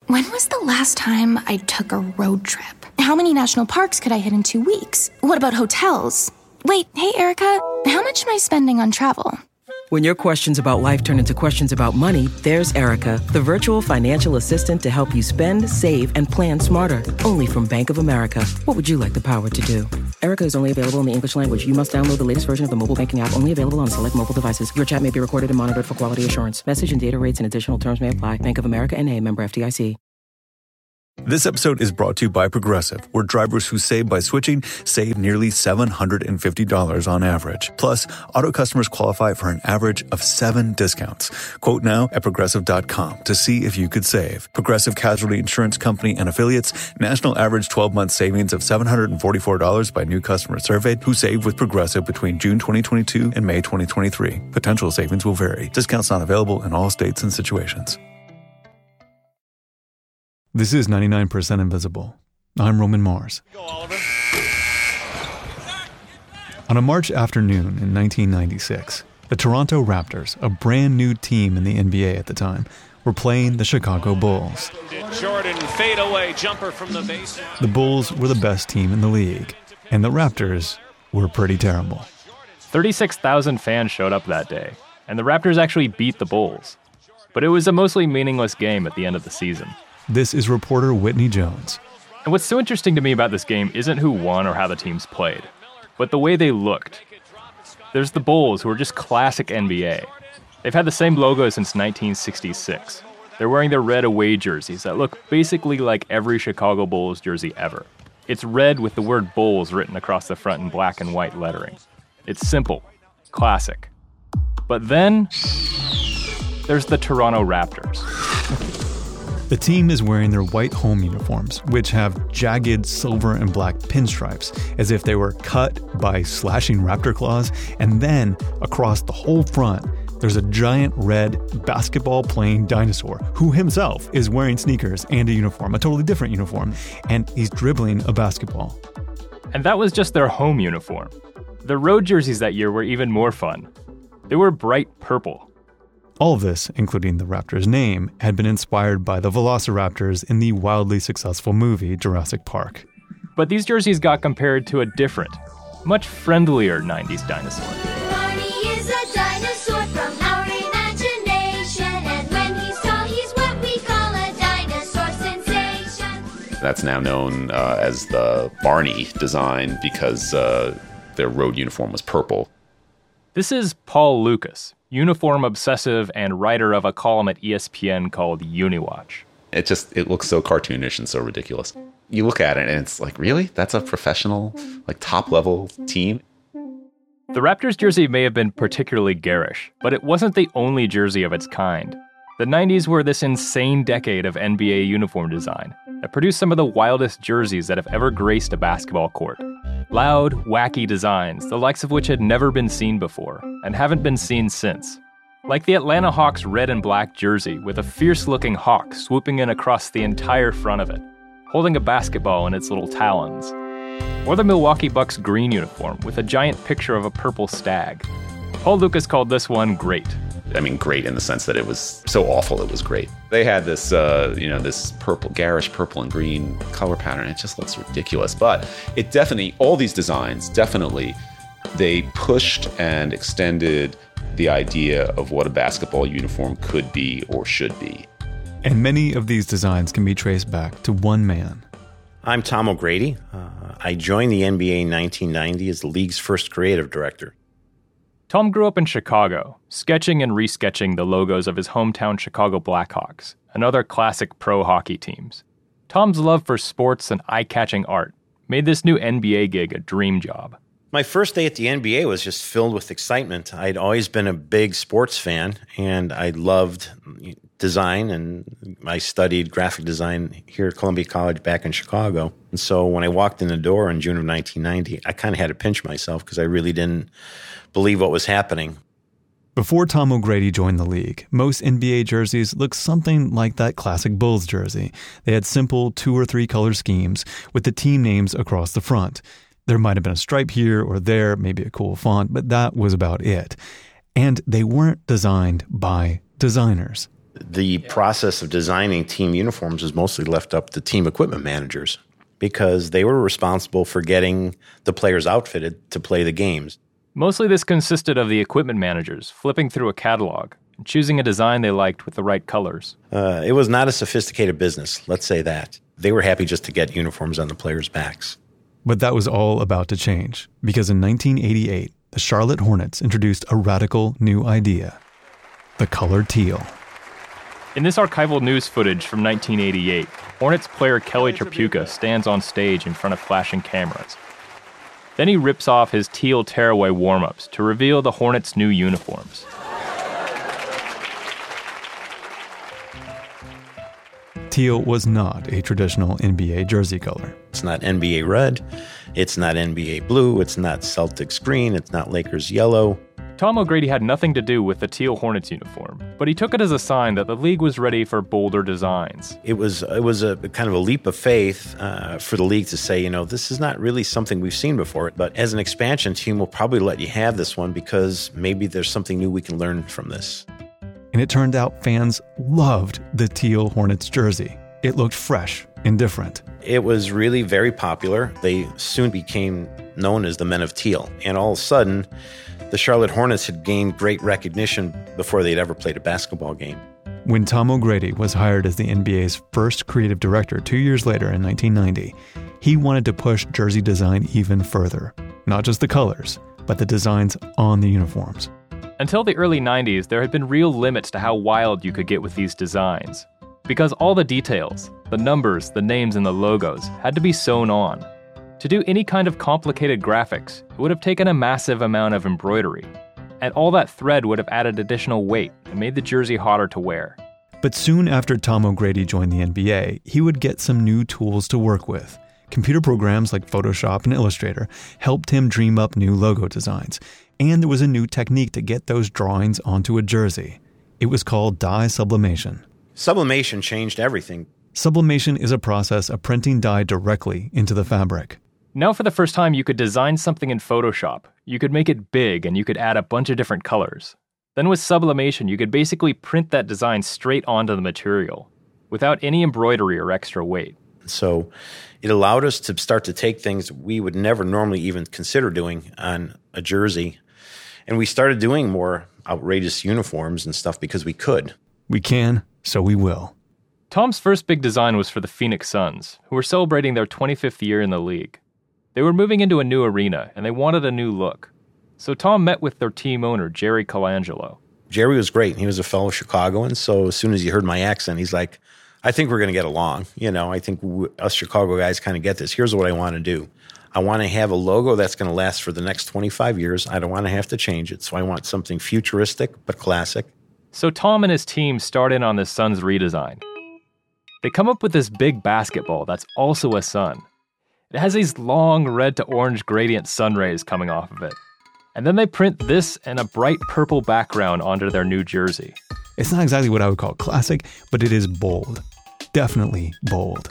When was the last time I took a road trip? How many national parks could I hit in 2 weeks? What about hotels? Wait, hey, Erica, how much am I spending on travel? When your questions about life turn into questions about money, there's Erica, the virtual financial assistant to help you spend, save, and plan smarter. Only from Bank of America. What would you like the power to do? Erica is only available in the English language. You must download the latest version of the mobile banking app, only available on select mobile devices. Your chat may be recorded and monitored for quality assurance. Message and data rates and additional terms may apply. Bank of America N.A., member FDIC. This episode is brought to you by Progressive, where drivers who save by switching save nearly $750 on average. Plus, auto customers qualify for an average of 7 discounts. Quote now at Progressive.com to see if you could save. Progressive Casualty Insurance Company and Affiliates. National average 12-month savings of $744 by new customers surveyed who saved with Progressive between June 2022 and May 2023. Potential savings will vary. Discounts not available in all states and situations. This is 99% Invisible. I'm Roman Mars. Go, Oliver. On a March afternoon in 1996, the Toronto Raptors, a brand new team in the NBA at the time, were playing the Chicago Bulls. Jordan fadeaway jumper from the base. The Bulls were the best team in the league, and the Raptors were pretty terrible. 36,000 fans showed up that day, and the Raptors actually beat the Bulls. But it was a mostly meaningless game at the end of the season. This is reporter Whitney Jones. And what's so interesting to me about this game isn't who won or how the teams played, but the way they looked. There's the Bulls, who are just classic NBA. They've had the same logo since 1966. They're wearing their red away jerseys that look basically like every Chicago Bulls jersey ever. It's red with the word Bulls written across the front in black and white lettering. It's simple, classic. But then, there's the Toronto Raptors. The team is wearing their white home uniforms, which have jagged silver and black pinstripes, as if they were cut by slashing raptor claws, and then across the whole front, there's a giant red basketball-playing dinosaur who himself is wearing sneakers and a uniform, a totally different uniform, and he's dribbling a basketball. And that was just their home uniform. The road jerseys that year were even more fun. They were bright purple. All of this, including the Raptors' name, had been inspired by the Velociraptors in the wildly successful movie Jurassic Park. But these jerseys got compared to a different, much friendlier 90s dinosaur. Barney is a dinosaur from our imagination, and when he's tall, he's what we call a dinosaur sensation. That's now known as the Barney design because their road uniform was purple. This is Paul Lucas, uniform obsessive and writer of a column at ESPN called Uniwatch. It looks so cartoonish and so ridiculous. You look at it and it's like, really? That's a professional, top-level team? The Raptors jersey may have been particularly garish, but it wasn't the only jersey of its kind. The 90s were this insane decade of NBA uniform design that produced some of the wildest jerseys that have ever graced a basketball court. Loud, wacky designs, the likes of which had never been seen before, and haven't been seen since. Like the Atlanta Hawks red and black jersey with a fierce-looking hawk swooping in across the entire front of it, holding a basketball in its little talons. Or the Milwaukee Bucks green uniform with a giant picture of a purple stag. Paul Lucas called this one great. I mean, great in the sense that it was so awful it was great. They had this, this purple, garish purple and green color pattern. It just looks ridiculous. But it definitely, all these designs, definitely, they pushed and extended the idea of what a basketball uniform could be or should be. And many of these designs can be traced back to one man. I'm Tom O'Grady. I joined the NBA in 1990 as the league's first creative director. Tom grew up in Chicago, sketching and resketching the logos of his hometown Chicago Blackhawks and other classic pro hockey teams. Tom's love for sports and eye-catching art made this new NBA gig a dream job. My first day at the NBA was just filled with excitement. I'd always been a big sports fan, and I loved design, and I studied graphic design here at Columbia College back in Chicago. And so when I walked in the door in June of 1990, I kind of had to pinch myself because I really didn't believe what was happening. Before Tom O'Grady joined the league, most NBA jerseys looked something like that classic Bulls jersey. They had simple 2 or 3 color schemes with the team names across the front. There might have been a stripe here or there, maybe a cool font, but that was about it. And they weren't designed by designers. The process of designing team uniforms was mostly left up to team equipment managers because they were responsible for getting the players outfitted to play the games. Mostly this consisted of the equipment managers flipping through a catalog and choosing a design they liked with the right colors. It was not a sophisticated business, let's say that. They were happy just to get uniforms on the players' backs. But that was all about to change, because in 1988, the Charlotte Hornets introduced a radical new idea: the color teal. In this archival news footage from 1988, Hornets player Kelly Tripucka stands on stage in front of flashing cameras. Then he rips off his teal tearaway warm-ups to reveal the Hornets' new uniforms. Teal was not a traditional NBA jersey color. It's not NBA red, it's not NBA blue, it's not Celtics green, it's not Lakers yellow. Tom O'Grady had nothing to do with the teal Hornets uniform, but he took it as a sign that the league was ready for bolder designs. It was a kind of a leap of faith for the league to say, this is not really something we've seen before, but as an expansion team, we'll probably let you have this one because maybe there's something new we can learn from this. And it turned out fans loved the teal Hornets jersey. It looked fresh and different. It was really very popular. They soon became known as the Men of Teal. And all of a sudden, the Charlotte Hornets had gained great recognition before they'd ever played a basketball game. When Tom O'Grady was hired as the NBA's first creative director 2 years later in 1990, he wanted to push jersey design even further. Not just the colors, but the designs on the uniforms. Until the early 90s, there had been real limits to how wild you could get with these designs. Because all the details, the numbers, the names, and the logos had to be sewn on. To do any kind of complicated graphics, it would have taken a massive amount of embroidery. And all that thread would have added additional weight and made the jersey harder to wear. But soon after Tom O'Grady joined the NBA, he would get some new tools to work with. Computer programs like Photoshop and Illustrator helped him dream up new logo designs. And there was a new technique to get those drawings onto a jersey. It was called dye sublimation. Sublimation changed everything. Sublimation is a process of printing dye directly into the fabric. Now for the first time, you could design something in Photoshop. You could make it big and you could add a bunch of different colors. Then with sublimation, you could basically print that design straight onto the material without any embroidery or extra weight. So it allowed us to start to take things we would never normally even consider doing on a jersey. And we started doing more outrageous uniforms and stuff because we could. We can, so we will. Tom's first big design was for the Phoenix Suns, who were celebrating their 25th year in the league. They were moving into a new arena, and they wanted a new look. So Tom met with their team owner, Jerry Colangelo. Jerry was great. He was a fellow Chicagoan, so as soon as he heard my accent, he's like, I think we're going to get along. I think us Chicago guys kind of get this. Here's what I want to do. I want to have a logo that's going to last for the next 25 years. I don't want to have to change it, so I want something futuristic but classic. So Tom and his team start in on this Suns redesign. They come up with this big basketball that's also a sun. It has these long red to orange gradient sun rays coming off of it. And then they print this and a bright purple background onto their new jersey. It's not exactly what I would call classic, but it is bold. Definitely bold.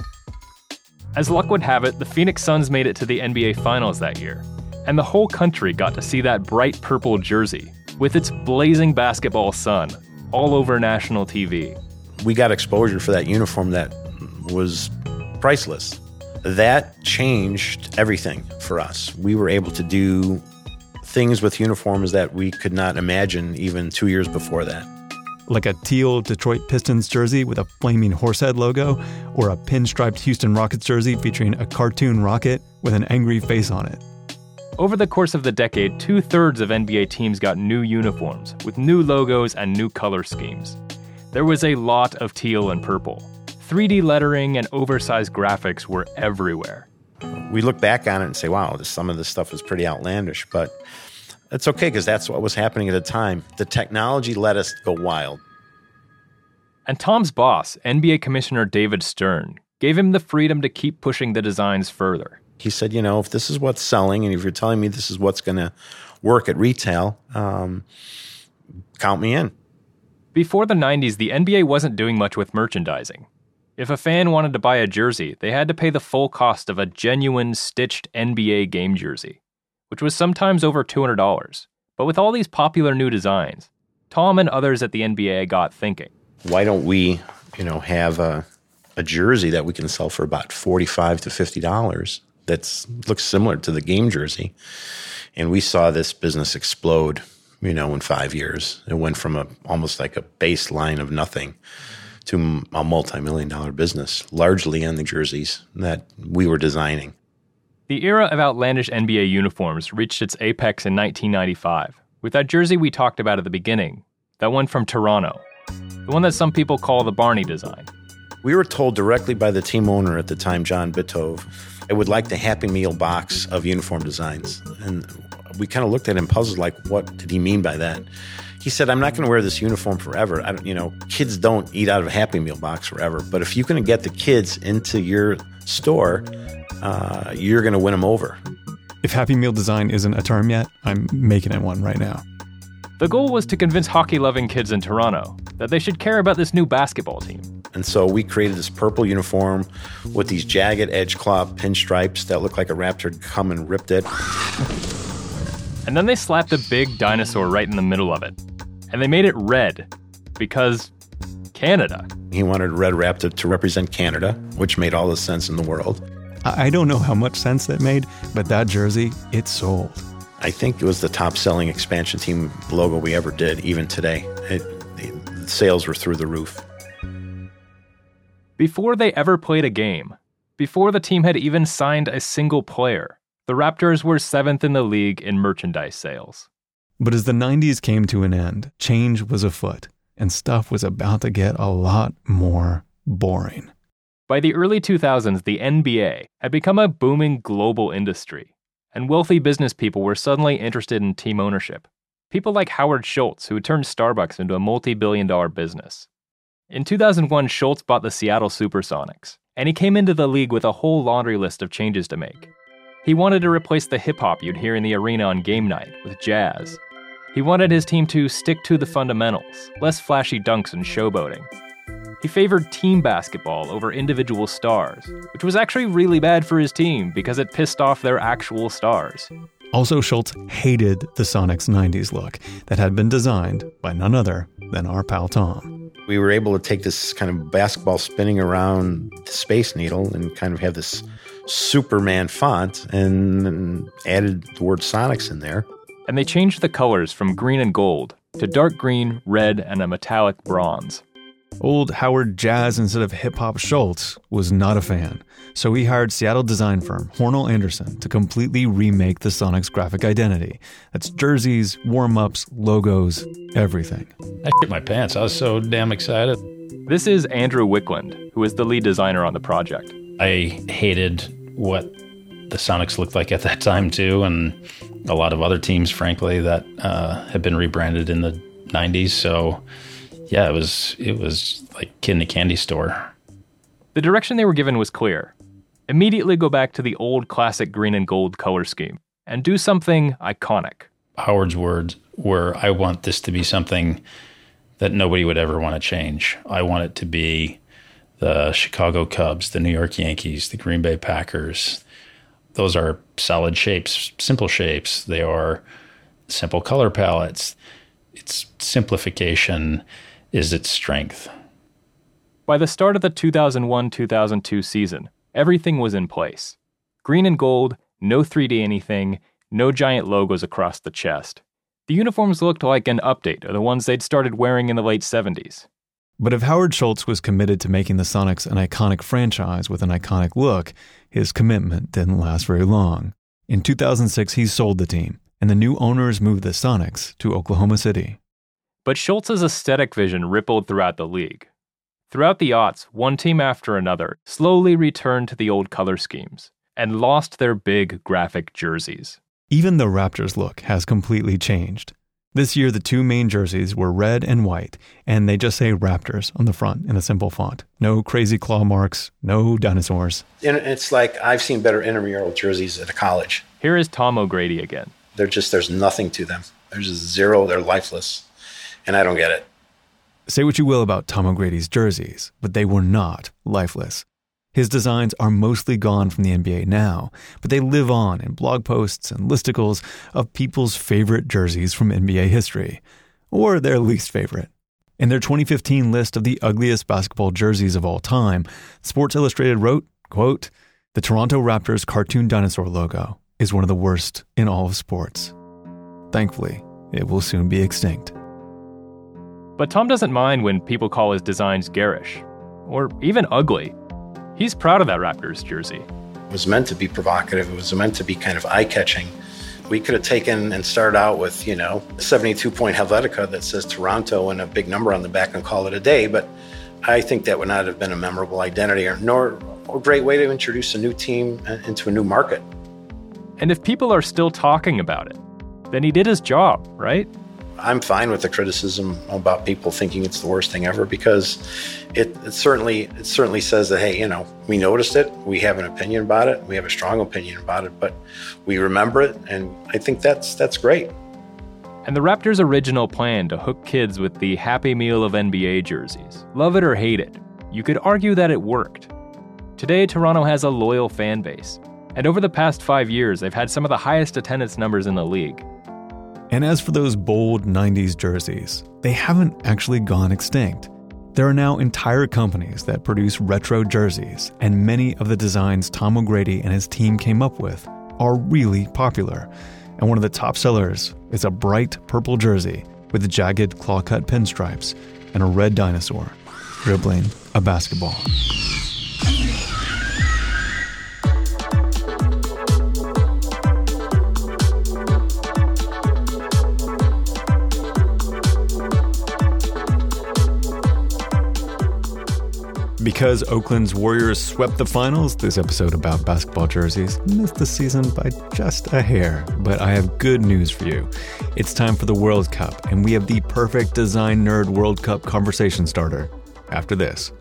As luck would have it, the Phoenix Suns made it to the NBA Finals that year. And the whole country got to see that bright purple jersey with its blazing basketball sun all over national TV. We got exposure for that uniform that was priceless. That changed everything for us. We were able to do things with uniforms that we could not imagine even 2 years before that. Like a teal Detroit Pistons jersey with a flaming horsehead logo, or a pinstriped Houston Rockets jersey featuring a cartoon rocket with an angry face on it. Over the course of the decade, 2/3 of NBA teams got new uniforms with new logos and new color schemes. There was a lot of teal and purple. 3D lettering and oversized graphics were everywhere. We look back on it and say, wow, some of this stuff is pretty outlandish, but it's okay because that's what was happening at the time. The technology let us go wild. And Tom's boss, NBA Commissioner David Stern, gave him the freedom to keep pushing the designs further. He said, if this is what's selling and if you're telling me this is what's going to work at retail, count me in. Before the 90s, the NBA wasn't doing much with merchandising. If a fan wanted to buy a jersey, they had to pay the full cost of a genuine stitched NBA game jersey, which was sometimes over $200. But with all these popular new designs, Tom and others at the NBA got thinking. why don't we, have a jersey that we can sell for about $45 to $50 that looks similar to the game jersey. And we saw this business explode, in 5 years. It went from almost like a baseline of nothing to a multi-million-dollar business, largely on the jerseys that we were designing. The era of outlandish NBA uniforms reached its apex in 1995 with that jersey we talked about at the beginning, that one from Toronto, the one that some people call the Barney design. We were told directly by the team owner at the time, John Bitove, I would like the Happy Meal box of uniform designs. And we kind of looked at him puzzled, like, what did he mean by that? He said, I'm not going to wear this uniform forever. Kids don't eat out of a Happy Meal box forever. But if you can get the kids into your store, you're going to win them over. If Happy Meal design isn't a term yet, I'm making it one right now. The goal was to convince hockey-loving kids in Toronto that they should care about this new basketball team. And so we created this purple uniform with these jagged edge claw pinstripes that looked like a raptor had come and ripped it. And then they slapped a big dinosaur right in the middle of it. And they made it red because Canada. He wanted Red Raptor to represent Canada, which made all the sense in the world. I don't know how much sense that made, but that jersey, it sold. I think it was the top-selling expansion team logo we ever did, even today. The sales were through the roof. Before they ever played a game, before the team had even signed a single player, the Raptors were 7th in the league in merchandise sales. But as the 90s came to an end, change was afoot, and stuff was about to get a lot more boring. By the early 2000s, the NBA had become a booming global industry, and wealthy business people were suddenly interested in team ownership. People like Howard Schultz, who had turned Starbucks into a multi-billion-dollar business. In 2001, Schultz bought the Seattle Supersonics, and he came into the league with a whole laundry list of changes to make. He wanted to replace the hip-hop you'd hear in the arena on game night with jazz. He wanted his team to stick to the fundamentals, less flashy dunks and showboating. He favored team basketball over individual stars, which was actually really bad for his team because it pissed off their actual stars. Also, Schultz hated the Sonics 90s look that had been designed by none other than our pal Tom. We were able to take this kind of basketball spinning around the Space Needle and kind of have this Superman font and added the word Sonics in there. And they changed the colors from green and gold to dark green, red, and a metallic bronze. Old Howard Jazz instead of hip-hop Schultz was not a fan, so he hired Seattle design firm Hornell Anderson to completely remake the Sonics graphic identity. That's jerseys, warm-ups, logos, everything. I shit my pants. I was so damn excited. This is Andrew Wickland, who is the lead designer on the project. I hated what the Sonics looked like at that time, too, and a lot of other teams, frankly, that had been rebranded in the 90s, so... yeah, it was like kid in a candy store. The direction they were given was clear. Immediately go back to the old classic green and gold color scheme and do something iconic. Howard's words were, I want this to be something that nobody would ever want to change. I want it to be the Chicago Cubs, the New York Yankees, the Green Bay Packers. Those are solid shapes, simple shapes. They are simple color palettes. It's simplification is its strength. By the start of the 2001-2002 season, everything was in place. Green and gold, no 3D anything, no giant logos across the chest. The uniforms looked like an update of the ones they'd started wearing in the late 70s. But if Howard Schultz was committed to making the Sonics an iconic franchise with an iconic look, his commitment didn't last very long. In 2006, he sold the team, and the new owners moved the Sonics to Oklahoma City. But Schultz's aesthetic vision rippled throughout the league. Throughout the aughts, one team after another slowly returned to the old color schemes and lost their big graphic jerseys. Even the Raptors look has completely changed. This year, the two main jerseys were red and white, and they just say Raptors on the front in a simple font. No crazy claw marks, no dinosaurs. And it's like I've seen better intramural jerseys at a college. Here is Tom O'Grady again. There's nothing to them. There's just zero. They're lifeless. And I don't get it. Say what you will about Tom O'Grady's jerseys, but they were not lifeless. His designs are mostly gone from the NBA now, but they live on in blog posts and listicles of people's favorite jerseys from NBA history, or their least favorite. In their 2015 list of the ugliest basketball jerseys of all time, Sports Illustrated wrote, quote, "The Toronto Raptors cartoon dinosaur logo is one of the worst in all of sports. Thankfully, it will soon be extinct." But Tom doesn't mind when people call his designs garish, or even ugly. He's proud of that Raptors jersey. It was meant to be provocative. It was meant to be kind of eye-catching. We could have taken and started out with, a 72-point Helvetica that says Toronto and a big number on the back and call it a day, but I think that would not have been a memorable identity nor a great way to introduce a new team into a new market. And if people are still talking about it, then he did his job, right? I'm fine with the criticism about people thinking it's the worst thing ever, because it certainly says that, hey, we noticed it, we have an opinion about it, we have a strong opinion about it, but we remember it, and I think that's great. And the Raptors' original plan to hook kids with the Happy Meal of NBA jerseys, love it or hate it, you could argue that it worked. Today, Toronto has a loyal fan base, and over the past 5 years, they've had some of the highest attendance numbers in the league. And as for those bold 90s jerseys, they haven't actually gone extinct. There are now entire companies that produce retro jerseys, and many of the designs Tom O'Grady and his team came up with are really popular. And one of the top sellers is a bright purple jersey with jagged claw-cut pinstripes and a red dinosaur dribbling a basketball. Because Oakland's Warriors swept the finals, this episode about basketball jerseys missed the season by just a hair. But I have good news for you. It's time for the World Cup, and we have the perfect design nerd World Cup conversation starter after this.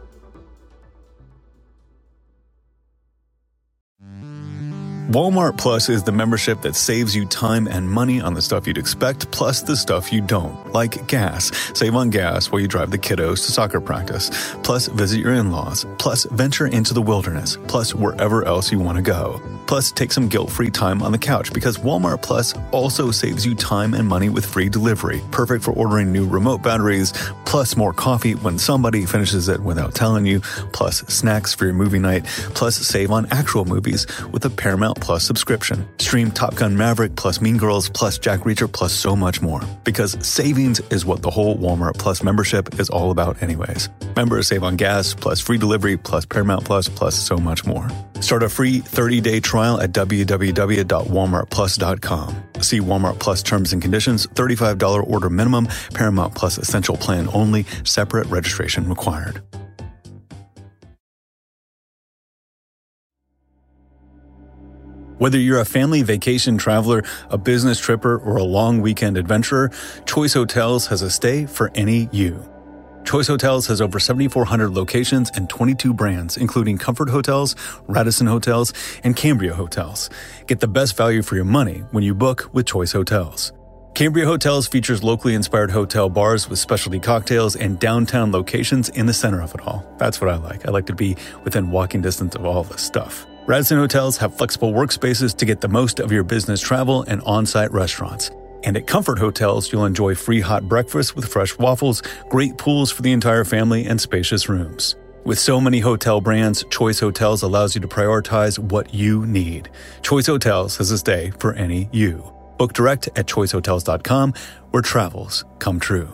Walmart Plus is the membership that saves you time and money on the stuff you'd expect, plus the stuff you don't, like gas. Save on gas while you drive the kiddos to soccer practice, plus visit your in-laws, plus venture into the wilderness, plus wherever else you want to go. Plus, take some guilt-free time on the couch, because Walmart Plus also saves you time and money with free delivery, perfect for ordering new remote batteries, plus more coffee when somebody finishes it without telling you, plus snacks for your movie night, plus save on actual movies with a Paramount Plus subscription. Stream Top Gun Maverick, plus Mean Girls, plus Jack Reacher, plus so much more. Because savings is what the whole Walmart Plus membership is all about anyways. Members save on gas, plus free delivery, plus Paramount Plus, plus so much more. Start a free 30-day trial at www.walmartplus.com. See Walmart Plus terms and conditions, $35 order minimum, Paramount Plus essential plan only, separate registration required. Whether you're a family vacation traveler, a business tripper, or a long weekend adventurer, Choice Hotels has a stay for any you. Choice Hotels has over 7,400 locations and 22 brands, including Comfort Hotels, Radisson Hotels, and Cambria Hotels. Get the best value for your money when you book with Choice Hotels. Cambria Hotels features locally inspired hotel bars with specialty cocktails and downtown locations in the center of it all. That's what I like. I like to be within walking distance of all this stuff. Radisson Hotels have flexible workspaces to get the most of your business travel and on-site restaurants. And at Comfort Hotels, you'll enjoy free hot breakfast with fresh waffles, great pools for the entire family, and spacious rooms. With so many hotel brands, Choice Hotels allows you to prioritize what you need. Choice Hotels has a stay for any you. Book direct at choicehotels.com, where travels come true.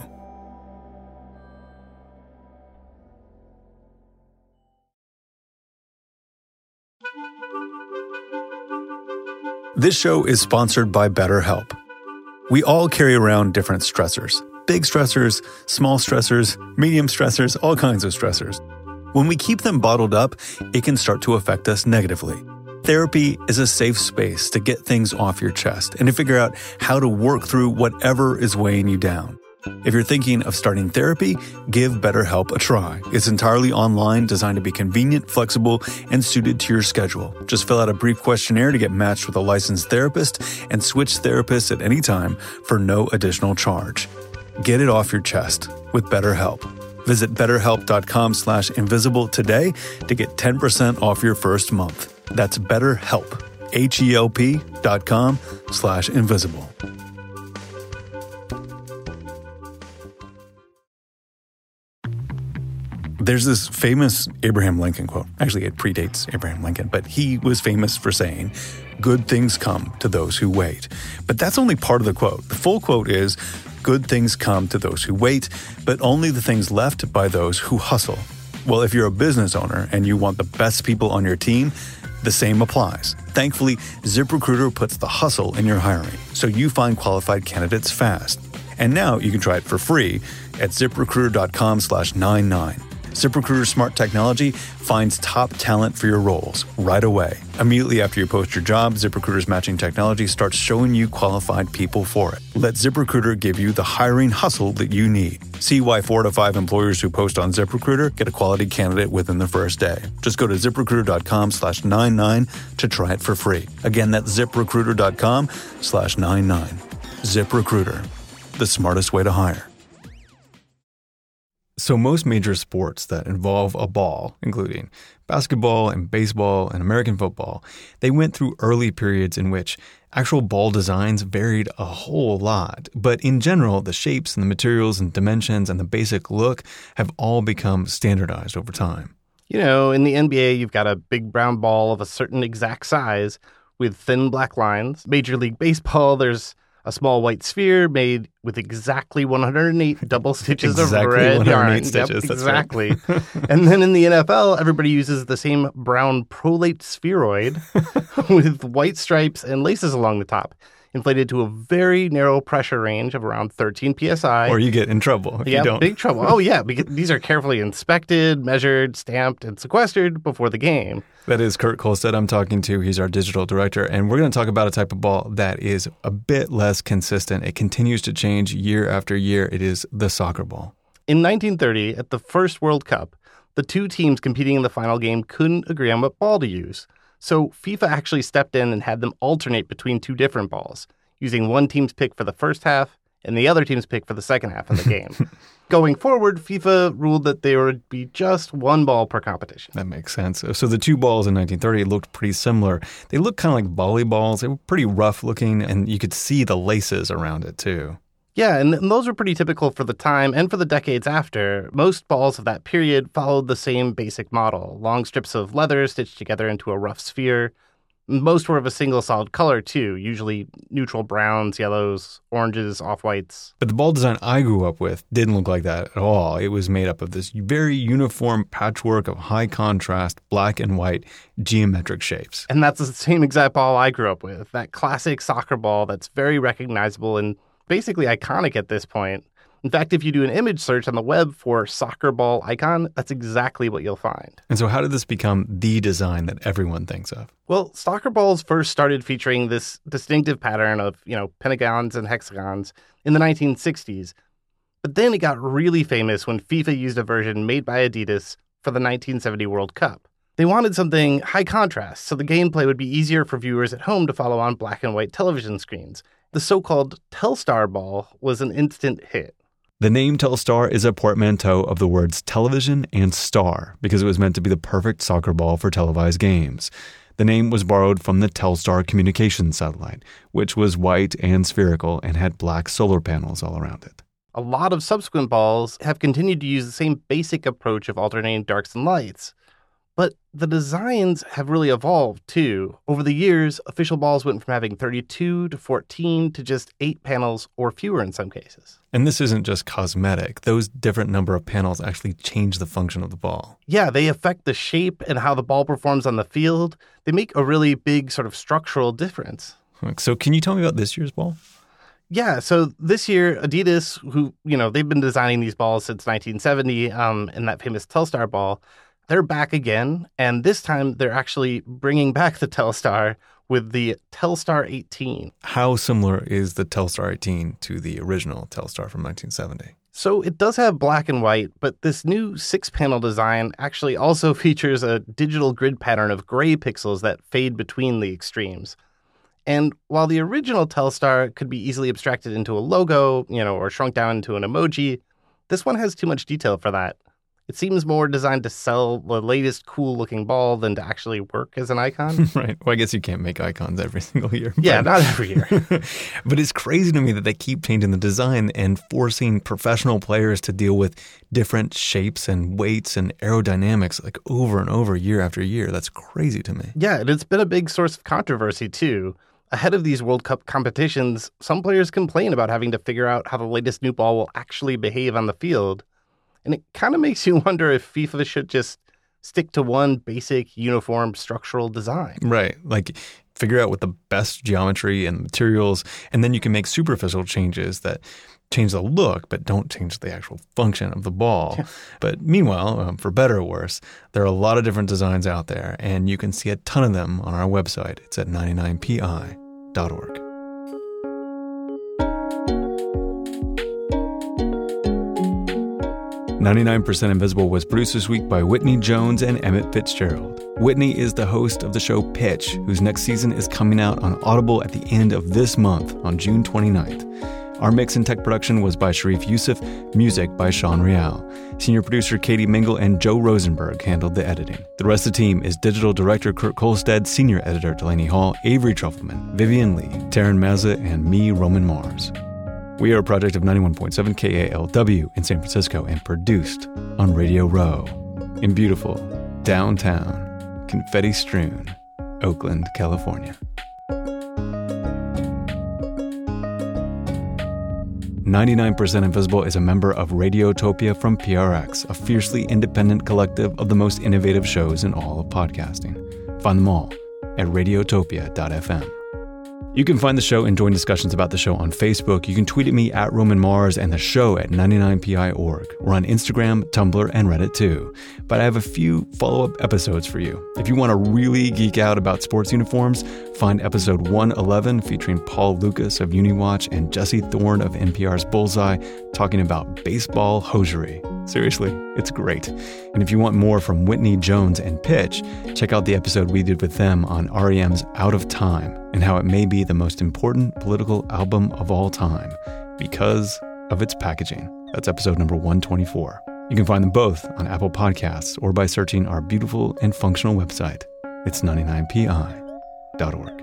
This show is sponsored by BetterHelp. We all carry around different stressors. Big stressors, small stressors, medium stressors, all kinds of stressors. When we keep them bottled up, it can start to affect us negatively. Therapy is a safe space to get things off your chest and to figure out how to work through whatever is weighing you down. If you're thinking of starting therapy, give BetterHelp a try. It's entirely online, designed to be convenient, flexible, and suited to your schedule. Just fill out a brief questionnaire to get matched with a licensed therapist and switch therapists at any time for no additional charge. Get it off your chest with BetterHelp. Visit BetterHelp.com/invisible today to get 10% off your first month. That's BetterHelp, HELP.com/invisible. There's this famous Abraham Lincoln quote. Actually, it predates Abraham Lincoln, but he was famous for saying, "Good things come to those who wait." But that's only part of the quote. The full quote is, "Good things come to those who wait, but only the things left by those who hustle." Well, if you're a business owner and you want the best people on your team, the same applies. Thankfully, ZipRecruiter puts the hustle in your hiring, so you find qualified candidates fast. And now you can try it for free at ZipRecruiter.com/99. ZipRecruiter's smart technology finds top talent for your roles right away. Immediately after you post your job, ZipRecruiter's matching technology starts showing you qualified people for it. Let ZipRecruiter give you the hiring hustle that you need. See why 4 to 5 employers who post on ZipRecruiter get a quality candidate within the first day. Just go to ZipRecruiter.com/99 to try it for free. Again, that's ZipRecruiter.com/99. ZipRecruiter, the smartest way to hire. So most major sports that involve a ball, including basketball and baseball and American football, they went through early periods in which actual ball designs varied a whole lot. But in general, the shapes and the materials and dimensions and the basic look have all become standardized over time. You know, in the NBA, you've got a big brown ball of a certain exact size with thin black lines. Major League Baseball, there's a small white sphere made with exactly 108 double stitches of red yarn. Stitches, yep, exactly. Right. And then in the NFL, everybody uses the same brown prolate spheroid with white stripes and laces along the top, inflated to a very narrow pressure range of around 13 psi. Or you get in trouble if you don't. Big trouble. Oh, yeah, because these are carefully inspected, measured, stamped, and sequestered before the game. That is Kurt Kolstad I'm talking to. He's our digital director, and we're going to talk about a type of ball that is a bit less consistent. It continues to change year after year. It is the soccer ball. In 1930, at the first World Cup, the two teams competing in the final game couldn't agree on what ball to use. So FIFA actually stepped in and had them alternate between two different balls, using one team's pick for the first half and the other team's pick for the second half of the game. Going forward, FIFA ruled that there would be just one ball per competition. That makes sense. So the two balls in 1930 looked pretty similar. They looked kind of like volleyballs. They were pretty rough looking, and you could see the laces around it too. Yeah, and those were pretty typical for the time and for the decades after. Most balls of that period followed the same basic model, long strips of leather stitched together into a rough sphere. Most were of a single solid color, too, usually neutral browns, yellows, oranges, off-whites. But the ball design I grew up with didn't look like that at all. It was made up of this very uniform patchwork of high contrast, black and white, geometric shapes. And that's the same exact ball I grew up with, that classic soccer ball that's very recognizable and basically iconic at this point. In fact, if you do an image search on the web for soccer ball icon, that's exactly what you'll find. And so how did this become the design that everyone thinks of? Well, soccer balls first started featuring this distinctive pattern of, pentagons and hexagons in the 1960s. But then it got really famous when FIFA used a version made by Adidas for the 1970 World Cup. They wanted something high contrast, so the gameplay would be easier for viewers at home to follow on black and white television screens. The so-called Telstar ball was an instant hit. The name Telstar is a portmanteau of the words television and star because it was meant to be the perfect soccer ball for televised games. The name was borrowed from the Telstar communications satellite, which was white and spherical and had black solar panels all around it. A lot of subsequent balls have continued to use the same basic approach of alternating darks and lights. But the designs have really evolved, too. Over the years, official balls went from having 32 to 14 to just 8 panels or fewer in some cases. And this isn't just cosmetic. Those different number of panels actually change the function of the ball. Yeah, they affect the shape and how the ball performs on the field. They make a really big sort of structural difference. So can you tell me about this year's ball? Yeah, so this year, Adidas, who, they've been designing these balls since 1970, and that famous Telstar ball, they're back again, and this time they're actually bringing back the Telstar with the Telstar 18. How similar is the Telstar 18 to the original Telstar from 1970? So it does have black and white, but this new 6-panel design actually also features a digital grid pattern of gray pixels that fade between the extremes. And while the original Telstar could be easily abstracted into a logo, or shrunk down into an emoji, this one has too much detail for that. It seems more designed to sell the latest cool-looking ball than to actually work as an icon. Right. Well, I guess you can't make icons every single year. Yeah, not every year. But it's crazy to me that they keep changing the design and forcing professional players to deal with different shapes and weights and aerodynamics like over and over year after year. That's crazy to me. Yeah, and it's been a big source of controversy, too. Ahead of these World Cup competitions, some players complain about having to figure out how the latest new ball will actually behave on the field. And it kind of makes you wonder if FIFA should just stick to one basic, uniform structural design. Right. Like figure out what the best geometry and materials, and then you can make superficial changes that change the look, but don't change the actual function of the ball. Yeah. But meanwhile, for better or worse, there are a lot of different designs out there, and you can see a ton of them on our website. It's at 99pi.org. "99% Invisible" was produced this week by Whitney Jones and Emmett Fitzgerald. Whitney is the host of the show Pitch, whose next season is coming out on Audible at the end of this month on June 29th. Our mix and tech production was by Sharif Youssef, music by Sean Real. Senior producer Katie Mingle and Joe Rosenberg handled the editing. The rest of the team is digital director Kurt Kolstad, senior editor Delaney Hall, Avery Trufelman, Vivian Lee, Taryn Mazza, and me, Roman Mars. We are a project of 91.7 KALW in San Francisco and produced on Radio Row in beautiful, downtown, confetti-strewn Oakland, California. 99% Invisible is a member of Radiotopia from PRX, a fiercely independent collective of the most innovative shows in all of podcasting. Find them all at radiotopia.fm. You can find the show and join discussions about the show on Facebook. You can tweet at me at Roman Mars and the show at 99pi.org. We're on Instagram, Tumblr, and Reddit too. But I have a few follow-up episodes for you. If you want to really geek out about sports uniforms, find episode 111 featuring Paul Lucas of Uniwatch and Jesse Thorne of NPR's Bullseye talking about baseball hosiery. Seriously, it's great. And if you want more from Whitney Jones and Pitch, check out the episode we did with them on REM's Out of Time and how it may be the most important political album of all time because of its packaging. That's episode number 124. You can find them both on Apple Podcasts or by searching our beautiful and functional website. It's 99pi.org.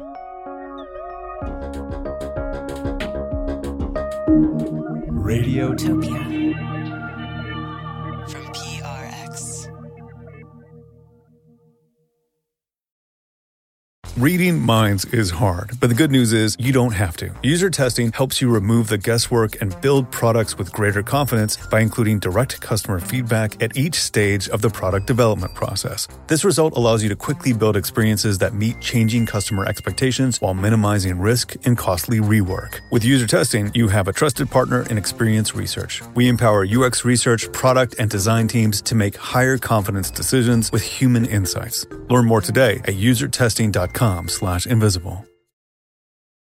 Radiotopia. Reading minds is hard, but the good news is you don't have to. User testing helps you remove the guesswork and build products with greater confidence by including direct customer feedback at each stage of the product development process. This result allows you to quickly build experiences that meet changing customer expectations while minimizing risk and costly rework. With user testing, you have a trusted partner in Experience Research. We empower UX research, product, and design teams to make higher confidence decisions with human insights. Learn more today at usertesting.com/invisible.